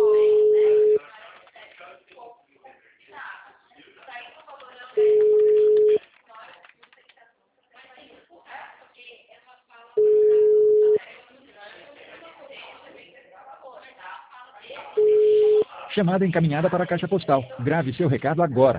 Chamada encaminhada para a caixa postal. Grave seu recado agora.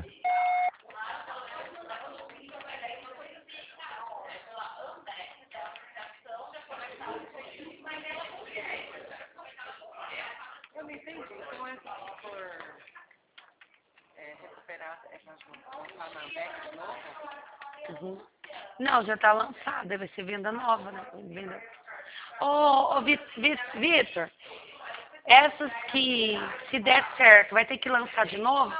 Eu não entendi. Então é por recuperar, lançar na Ambev de novo? Uhum. Não, já está lançada, vai ser venda nova, né? Venda... Ô, Vitor, essas que, se der certo, vai ter que lançar de novo?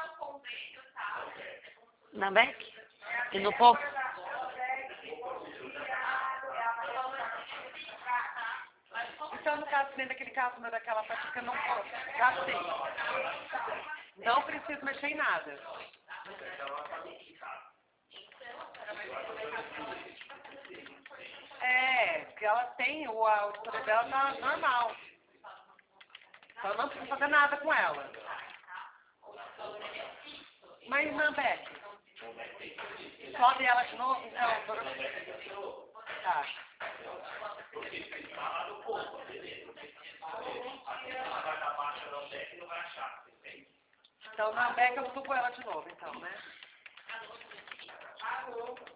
Na Beck? E no Povo? Então, no caso, dentro daquele caso, daquela prática, não posso. Já sei. Não preciso mexer em nada. Porque ela tem, o auditoria dela tá normal. Então, eu não preciso fazer nada com ela. Mas, Nambeck, sobe ela de novo, então. Tá. Então, na Beca eu subo ela de novo, então, né?